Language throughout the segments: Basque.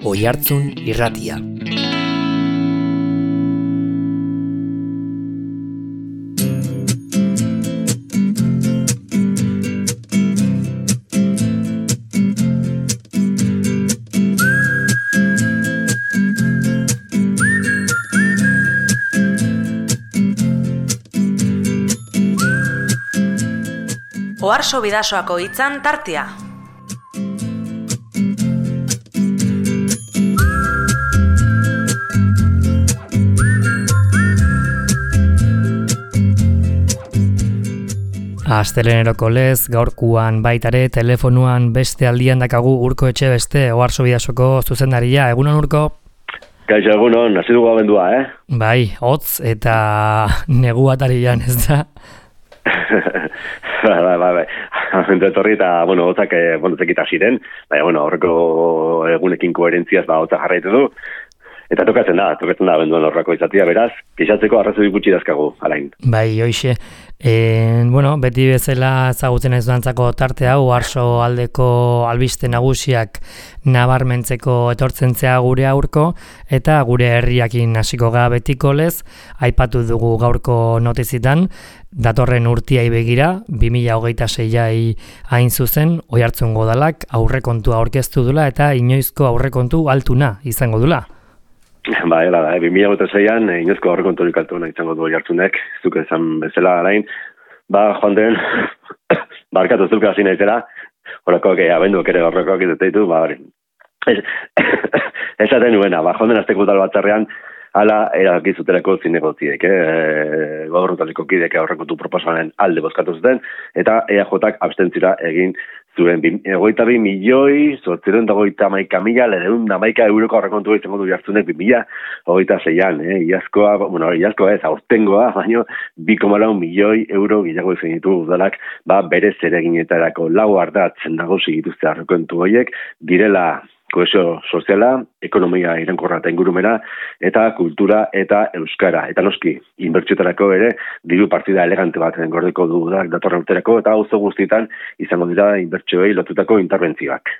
Oihartzun Irratia. Oharso Bidasoako hitzan tartea. Asteleheneroko lez, gaurkuan baitare, telefonuan beste aldian dakagu Urko Etxebeste, Oharso Bidasoko zuzendaria. Egunon, Urko? Kaixo, egunon, hasi dugu abendua, Bai, hotz eta negu atarian, ez da? Bai. Etorri eta, hotzak, zekita ziren, baina, horreko egunekin koherentziaz, hotzak jarraitu du. Eta tokatzen da abenduan horrako izatea, beraz, pixatzeko arrazoi gutxi dazkagu, alain. Bai, hoixe. Beti bezala ezagutzen ez duantzako tarte hau, Oharso aldeko albiste nagusiak nabarmentzeko etortzentzea gure aurko, eta gure herriakin hasiko ga betiko lez, aipatu dugu gaurko notizitan, datorren urtiai begira, 2026ai hain zuzen, Oihartzun Godalak aurrekontua aurkeztu dula eta inoizko aurrekontu altuna izango dula. Bai, 2026an inoizko aurrekonturik altuna izango du Oihartzunek, zuk esan bezala arain, joan den, barkatu zuk hasi naizela, horrekoak abenduak ere horrekoak izateitu, esaten nuena, joan den azteko udal batzarrean, hala erakizuterako zinegotziek, gobernutaleko kideek aurrekontu proposamenen alde bozkatu zuten, eta EAJak abstentzira egin zuen 22.811.911 euroko aurrekontua izango du Oihartzunek 2026an, iazkoa ez, aurtengoa, baino 2,4 milioi euro gehiago izan ditu udalak, bere zereginetarako lau ardatzen nagusi dituzte aurrekontu horiek, direla kohesio soziala, ekonomia iraunkorra eta ingurumena, eta kultura eta euskara. Eta noski, inbertsioetarako ere, diru partida elegante bat gordeko dudak datorren urterako, eta auzo guztietan izango dira inbertsioei lotutako interbentzioak.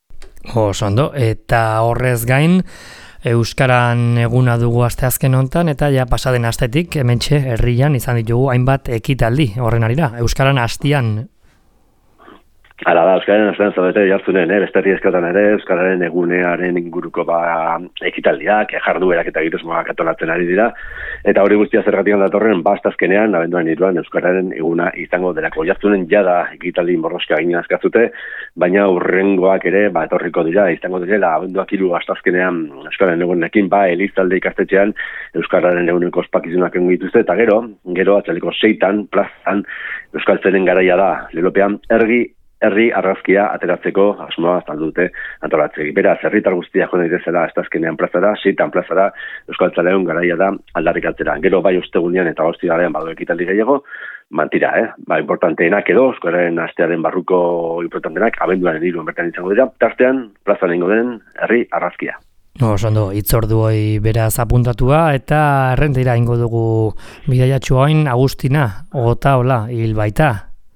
Ondo, eta horrez gain, euskaran eguna dugu asteazken hontan, eta ja pasaden astetik, hementxe herrian izan ditugu hainbat ekitaldi horren arira. Euskaran hastian. Hala da, Euskararen astean zaudete Oihartzunen, beste eskatan ere, Euskararen egunearen inguruko ekitaldiak, jarduerak eta egitasmoak antolatzen ari dira, eta hori guztia zergatik datorren, astazkenean, abenduan 3 Euskararen eguna izango delako. Oihartzunen jada ekitaldi morroska egin azkazute, baina hurrengoak ere, etorriko dira, izango direla, abenduak 3 astazkenean Euskararen egunekin, Elizalde ikastetxean Euskararen eguneko ospakizunak egin dituzte, eta gero atzaliko 6 plazan Euskaltzenen garaia da, lelopean herri argazkia ateratzeko asmoa azaldute antolatzegi. Beraz, herritar guztiak joan daitezela astazkenean plazara, 6 plazara euskaltzaleon garaia da aldarrikatzera. Gero bai ostegunean eta ostiralean badu ekitaldi gehiago, mantira, importanteenak edo, euskararen astearen barruko importanteenak, abenduaren 3 bertan izango dira, tartean plazan egingo den herri argazkia. Ondo, hitzordu hoi beraz apuntatua, eta errentera ingo dugu bidaiatxu hain Agustina, hola, hil baita.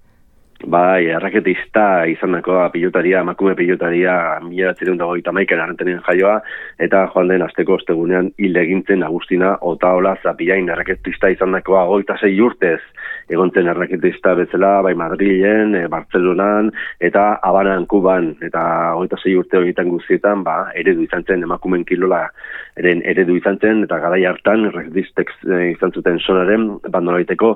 Bai, erraketista izandakoa pilotaria, emakume pilotaria 1931an arrentenen jaioa, eta joan den asteko ostegunean hil egintzen Agustina Otaola Zapiain erraketista izandakoa 26 urtez egontzen erraketista bezala, Madrilen, Bartzelonan, eta Habanan, Kuban, eta 26 urte horietan guztietan, eredu izan zen, emakumen kilola eredu izan zen, eta garai hartan erraketistek izan zuten sonaren, bandolaiteko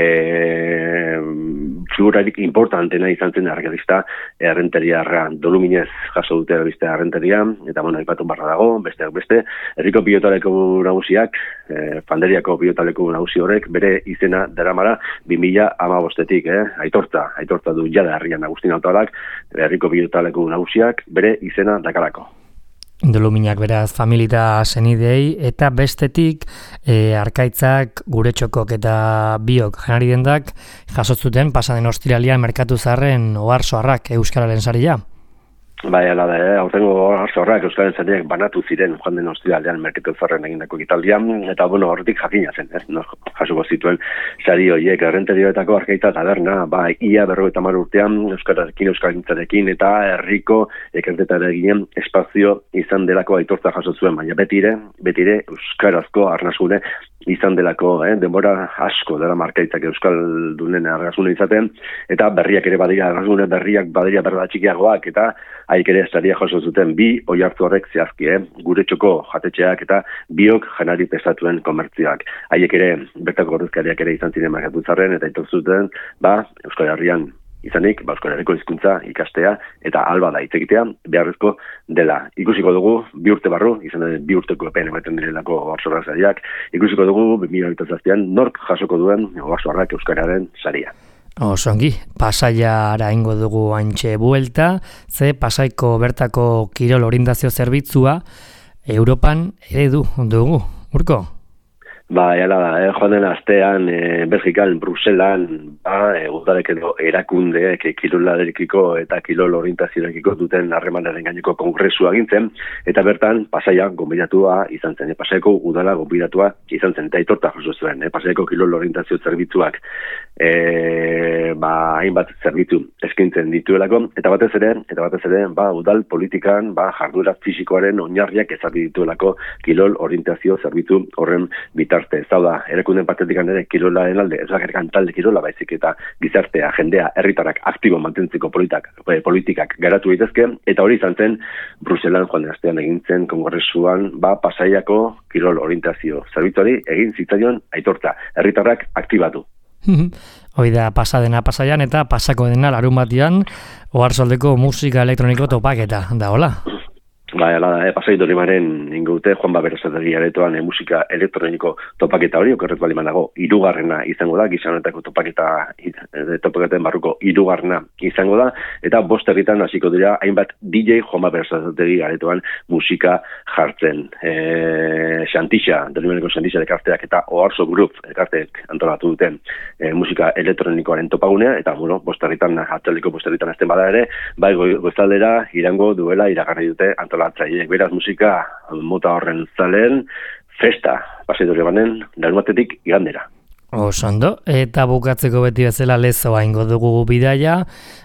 figurarik importantena izan zen erraketista errenteriarra. Doluminez jaso dute errenteria, eta aipatu barra dago, besteak beste, herriko pilotaleko nagusiak, Fanderiako pilotaleko nagusi horrek, bere izena daramara 2015-tik, aitortza du jada herrian Agustina Otaolak, herriko pilotaleko nagusiak, bere izena dakalako. Doluminak beraz familia senidei, eta bestetik Arkaitzak, Guretxokok eta biok janari dendak jasotzuten pasaden ostiralian merkatu zaharren Oharsoarrak euskararen saria. Bai, ala da, aurtengo horrak Euskaren zariak banatu ziren joan den ostiralean Merketu Zarren egindako ekitaldian, eta horretik jakina zen, jasuko zituen sari horiek Errenterioetako Arkaita Taberna, ia 50 urtean Euskararekin, Euskalgintzarekin eta herriko ikerketarekin espazio izan delako aitortza jaso zuen, baina betire euskarazko arnasune izan delako, denbora asko dela Markaitzak euskaldunen argasune izaten, eta berriak ere badira, argasune berriak badira berda txikiagoak, eta haik ere saria jaso zuten bi oihartzu horrek zehazki, gure txoko jatetxeak eta biok janari pestatuen komertzioak. Haiek ere, bertako ordezkariak ere izan ziren Merkatu Zarren, eta aitortu zuten, Euskal Herrian izanik, Euskal Herriko hizkuntza ikastea eta alba da hitz egitea beharrezko dela. Ikusiko dugu 2 urte barru, izan ere 2 urteko epean ematen direlako ohartzuarrak sariak, ikusiko dugu 2027an nork jasoko duen ohartzuarrak euskararen saria. Osongi, Pasaiara ingo dugu haintxe buelta, ze Pasaiko bertako kirol orindazio zerbitzua Europan ere dugu, Urko? Hala da, joan den astean, Belgikan, Bruselan, udalek edo erakundeek kirolarekiko eta kirol orientaziorekiko duten harremanaren gaineko kongresua gintzen, eta bertan Pasaia gonbidatua izan zen, Pasaiako udala gonbidatua izan zen, eta aitorta jaso zuen, Pasaiako kirol orientazio zerbitzuak hainbat zerbitzu eskintzen dituelako, eta batez ere, udal politikan, jarduera fisikoaren oinarriak ezarri dituelako kirol orientazio zerbitzu horren bitartez. Hau da, erakunden partetikan ere kirolaren alde, ez bakarrik talde kirola baizik eta gizartea, jendea, herritarrak aktibo mantentzeko politikak garatu daitezke, eta hori izan zen Bruselan joan den astean egin zen kongresuan, Pasaiako kirol orientazio zerbitzuari egin zitzaion aitortza, herritarrak aktibatu. Hoi da pasadena Pasaian eta pasako dena larunbatian Oarsoaldeko musika elektroniko topaketa, da hola? Pasai Dorimaren ingute Juan Baberosategi aretoan musika elektroniko topaketa hori okerretu aliman dago 3. izango da, gizanetako topaketen barruko 3. izango da, eta 5 herritan hasiko dira hainbat DJ Juan Baberosategi aretoan musika jartzen. Dorimaneko Xantixa elkarteak eta Oarso Group elkarteak antolatu duten musika elektronikoaren topagunea, eta 5 herritan, atzeldeko 5 herritan azten bada ere, goizaldera irango duela iragarri dute antolatu. Beraz musika mota horren zaleen festa Pasai Dorimanen larunbatetik igandera. Osondo, eta bukatzeko beti bezala Lezoa ingo dugu bidaia,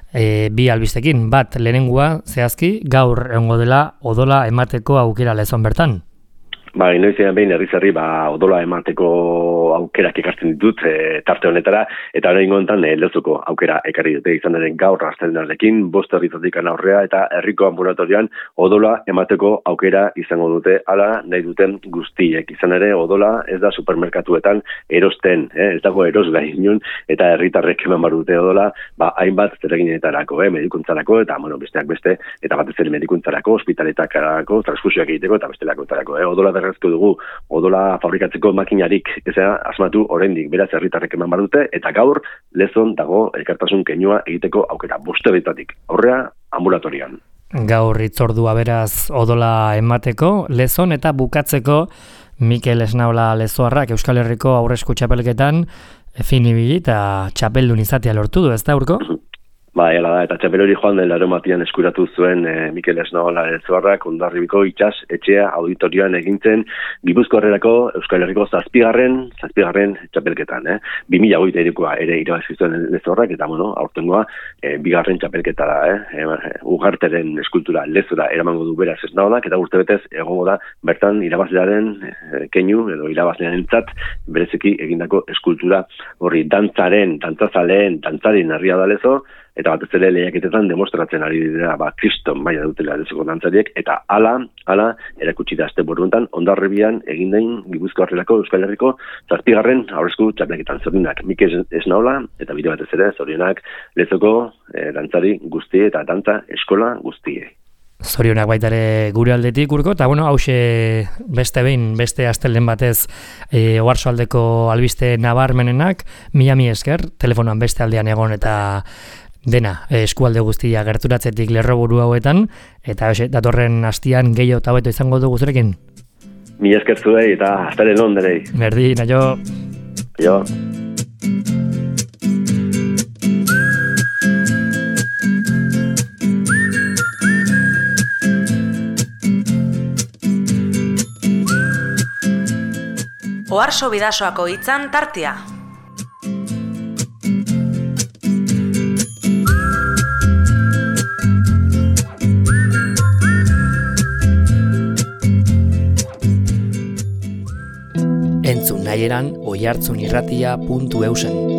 bi albistekin, bat lehenengua zehazki, gaur egongo dela odola emateko aukera Lezon bertan. Inoizean behin herri odola emateko aukerak ekartzen ditut tarte honetara, eta orain gontan Lezoko aukera ekarri dute izan ere gaur astelehenarekin 5 herritatik aurrea eta herriko anbulatorian odola emateko aukera izango dute, hala nahi duten guztiek. Izan ere odola ez da supermerkatuetan erosten, ez dago erosgai inun, eta herritarrek eman bar dute odola, hainbat zereginetarako, medikuntzarako, eta besteak beste, eta batez ere medikuntzarako, ospitaletarako, transfusioak egiteko eta bestelakoetarako. Odola berrazko dugu, odola fabrikatzeko makinarik asmatu oraindik, beraz herritarrek eman bar dute, eta gaur Lezon dago elkartasun keinua egiteko aukera 5 herritatik aurrea ambulatorian. Gaur hitzordua beraz odola emateko Lezon, eta bukatzeko Mikel Esnaola Lezoarrak Euskal Herriko aurresku txapelketan finibili eta txapeldun izatea lortu du, ez da, Urko? Hala da, eta txapel hori joan den larunbatian eskuratu zuen Mikel Esnaola Lezoarrak Hondarribiko itsas etxea auditorioan egintzen Gipuzkoarrerako Euskal Herriko 7. txapelketan. 2023koa ere irabazi zuen Lezoarrak, eta aurtengoa 2. txapelketa da. Ugarteren eskultura Lezora eramango du beraz Esnaolak, eta urtebetez egongo da bertan irabazlearen keinu edo irabazlearentzat bereziki egindako eskultura horri dantzazaleen herria da Lezo, eta batez ere lehiaketetan demostratzen ari dira kriston maila dutela Lezoko dantzariek, eta hala erakutsi da asteburu honetan Hondarribian egin den Gipuzkoarrerako Euskal Herriko 7. aurresku txapelketan. Zorionak Mikel Esnaola, eta bide batez ere zorionak Lezoko dantzari guztie eta dantza eskola guztie. Zorionak baita ere gure aldetik, Urko, eta hause beste astelehen batez Oarsoaldeko albiste nabarmenenak, mila esker, telefonoan beste aldean egon eta dena eskualde guztia gerturatzetik lerroburu hauetan, eta datorren hastian gehiago eta hobeto izango dugu zurekin. Mila esker zuei eta astelen onderei. Berdin, aio. Aio. Oarso Bidasoako hitzan tartea. Entzun nahieran oihartzunirratia.eusen.